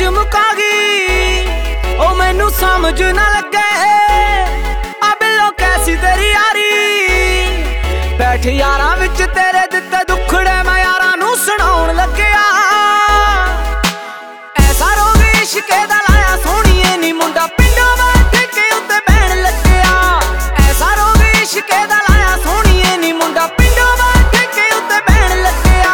च मुका गई ओ मैनू समझ ना लगे अब लो कैसी तेरी यारी। बैठ यारां विच तेरे दिते दुखड़े मैं यारां नू सुनाउण लग्या। ऐसा रोग इश्के दा लाया सोहणीए नी मुंडा पिंडों बैठ के उत्ते बहन लग्या। ऐसा रोग इश्के दा लाया सोहणीए नी मुंडा पिंडों बैठ के उत्ते बहन लग्या।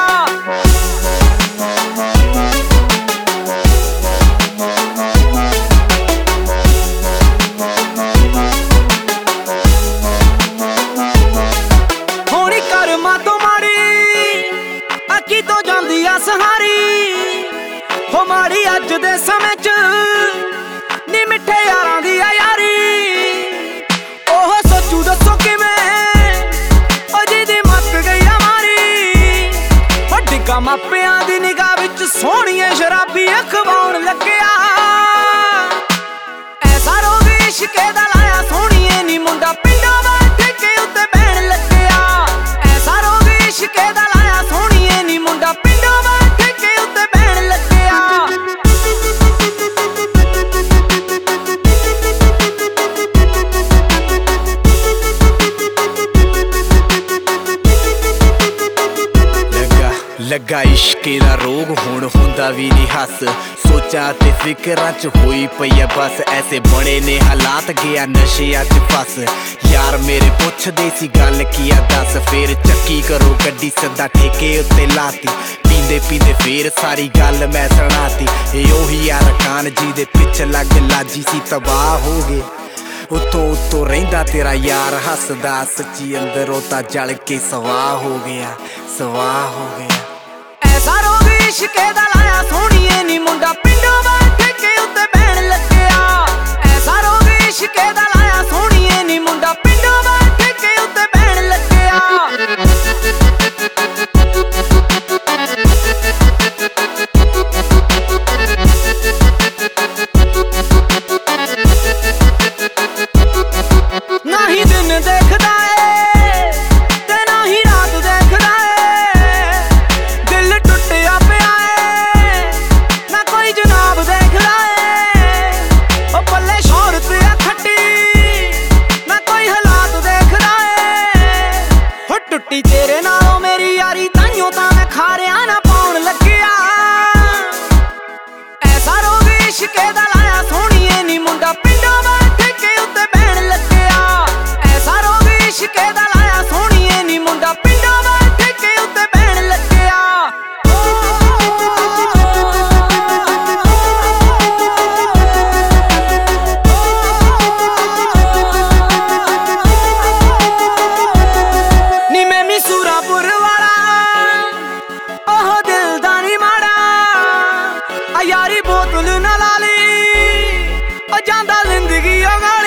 होनी कर्मां तो माड़ी अकी तो जांदी आ सहारी हो माड़ी अज दे समय च नी मिठे यारां दी आ यारी। ओह सोचू दसो किवें ओ जिहदी मत गई आ मारी ओ डिग्गा मापियां दी निगाह विच सोहणीए शराबी अखवाउण लग्या। ऐसा रोग इश्के दा लाया सोहणीए नी मुंडा पिंडों बैठ के उत्ते बहन लग्या। ऐसा रोग इश्के दा लाया सोहणीए नी मुंडा पिंडों बैठ के उत्ते बहन लग्या। लगा इश्के दा रोग हुण हुंदा वी नी हस सोचा ते फिकरां च होई पई है बस। ऐसे बड़े ने हालात गया नशिया च फस। यार मेरे पुछदे सी गल की आ दस फिर चक्की करो गड्डी सदा ठेके उत्ते लाती। पींदे पींदे फिर सारी गल मैं सुनाती। ए ओही यार कान जी दे पिछ लग लाजी सी तबाह हो गए। उत्तों उत्तों रहिंदा तेरा यार हसदा सच्ची अंदरों तां जल के सवाह हो गया सवाह हो गया। ऐसा रोग इश्के दा लाया सोहणीए नी मुंडा पिंडों बैठ के उत्ते बहन लग्या। ऐसा रोग इश्के दा लाया सोहणीए नी मुंडा पिंडों बैठ के उत्ते बहन लग्या। ना ही दिन देखदा ए ते ना ही रात देखदा ए दिल टुटिया पिया ए ना कोई जनाब देखदा ए ओ पल्ले शोहरत आ खट्टी ना कोई हालात देखदा ए हो टुट्टी तेरे नालों मेरी यारी ताइयों तां मैं खारिया ना पाउण लग्या। ऐसा रोग इश्के दा लाया सोहणीए नी मुंडा पिंडों बैठ के उत्ते बहन लग्या। ऐसा रोग इश्के दा लाया सोहणीए नी मुंडा पिंडों बैठ के उत्ते बहन लग्या। नी मैं मिसूरापुर वाला ओह दिल दा नी माड़ा आ यारी बोतल ना ला ली ओ जांदा जिंदगी ओ